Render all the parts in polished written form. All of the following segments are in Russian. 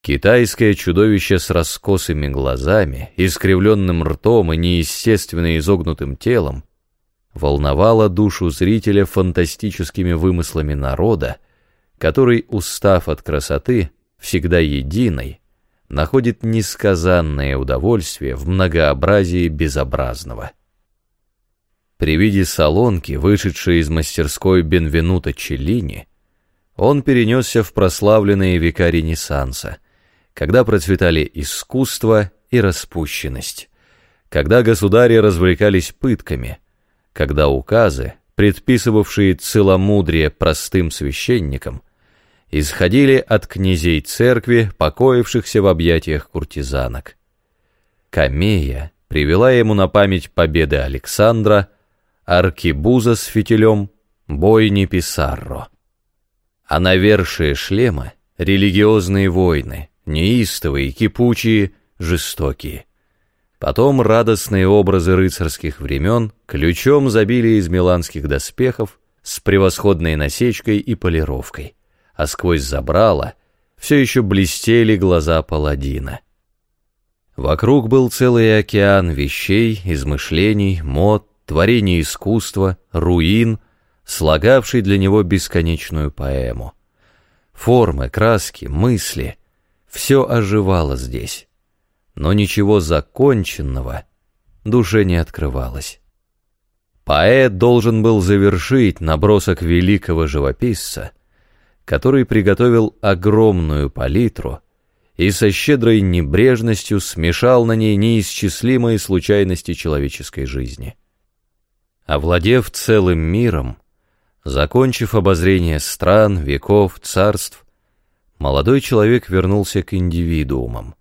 Китайское чудовище с раскосыми глазами, искривленным ртом и неестественно изогнутым телом волновало душу зрителя фантастическими вымыслами народа, который, устав от красоты, всегда единой, находит несказанное удовольствие в многообразии безобразного. При виде Солонки, вышедшей из мастерской Бенвенуто Челлини, он перенесся в прославленные века Ренессанса, когда процветали искусство и распущенность, когда государи развлекались пытками, когда указы, предписывавшие целомудрие простым священникам, исходили от князей церкви, покоившихся в объятиях куртизанок. Камея привела ему на память победы Александра, аркебуза с фитилем, бойни Писарро. А навершие шлема — религиозные войны, неистовые, кипучие, жестокие. Потом радостные образы рыцарских времен ключом забили из миланских доспехов с превосходной насечкой и полировкой, а сквозь забрала все еще блестели глаза паладина. Вокруг был целый океан вещей, измышлений, мод, творений искусства, руин, слагавший для него бесконечную поэму. Формы, краски, мысли — все оживало здесь, но ничего законченного душе не открывалось. Поэт должен был завершить набросок великого живописца, который приготовил огромную палитру и со щедрой небрежностью смешал на ней неисчислимые случайности человеческой жизни. Овладев целым миром, закончив обозрение стран, веков, царств, молодой человек вернулся к индивидуумам.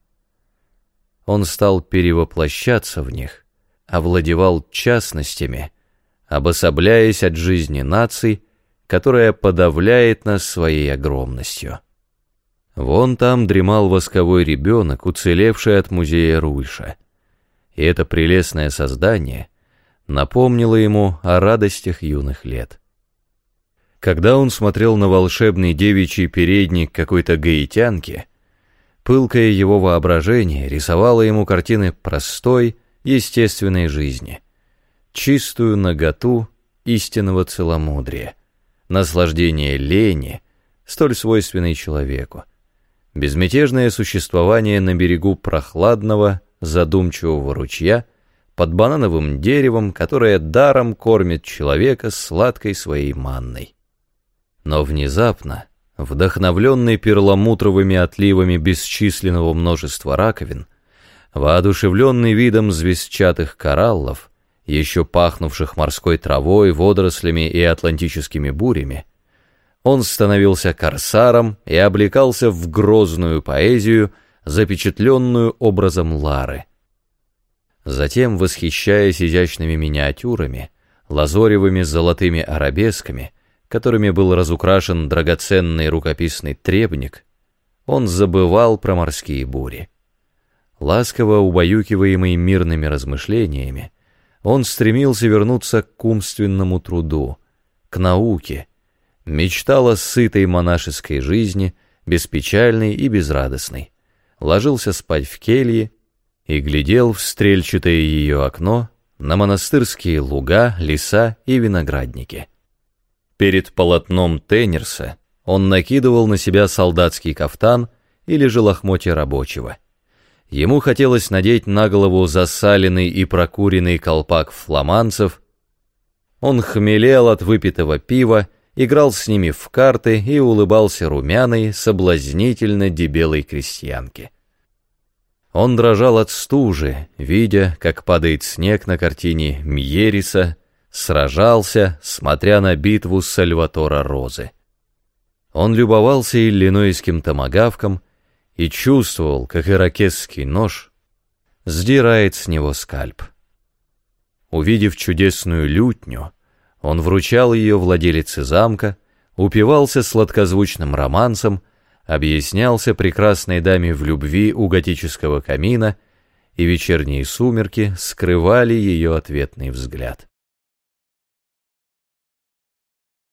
Он стал перевоплощаться в них, овладевал частностями, обособляясь от жизни наций, которая подавляет нас своей огромностью. Вон там дремал восковой ребенок, уцелевший от музея Рульша, и это прелестное создание напомнило ему о радостях юных лет. Когда он смотрел на волшебный девичий передник какой-то гаитянки, пылкое его воображение рисовало ему картины простой, естественной жизни, чистую наготу истинного целомудрия, наслаждение лени, столь свойственной человеку, безмятежное существование на берегу прохладного, задумчивого ручья под банановым деревом, которое даром кормит человека сладкой своей манной. Но внезапно, вдохновленный перламутровыми отливами бесчисленного множества раковин, воодушевленный видом звездчатых кораллов, еще пахнувших морской травой, водорослями и атлантическими бурями, он становился корсаром и облекался в грозную поэзию, запечатленную образом Лары. Затем, восхищаясь изящными миниатюрами, лазоревыми золотыми арабесками, которыми был разукрашен драгоценный рукописный требник, он забывал про морские бури. Ласково убаюкиваемый мирными размышлениями, он стремился вернуться к умственному труду, к науке, мечтал о сытой монашеской жизни, беспечальной и безрадостной, ложился спать в келье и глядел в стрельчатое ее окно на монастырские луга, леса и виноградники. Перед полотном Теннерса он накидывал на себя солдатский кафтан или же лохмотья рабочего. Ему хотелось надеть на голову засаленный и прокуренный колпак фламандцев. Он хмелел от выпитого пива, играл с ними в карты и улыбался румяной, соблазнительно дебелой крестьянке. Он дрожал от стужи, видя, как падает снег на картине Мьериса, сражался, смотря на битву Сальватора Розы. Он любовался иллинойским томагавком и чувствовал, как ирокесский нож сдирает с него скальп. Увидев чудесную лютню, он вручал ее владелице замка, упивался сладкозвучным романсом, объяснялся прекрасной даме в любви у готического камина, и вечерние сумерки скрывали ее ответный взгляд.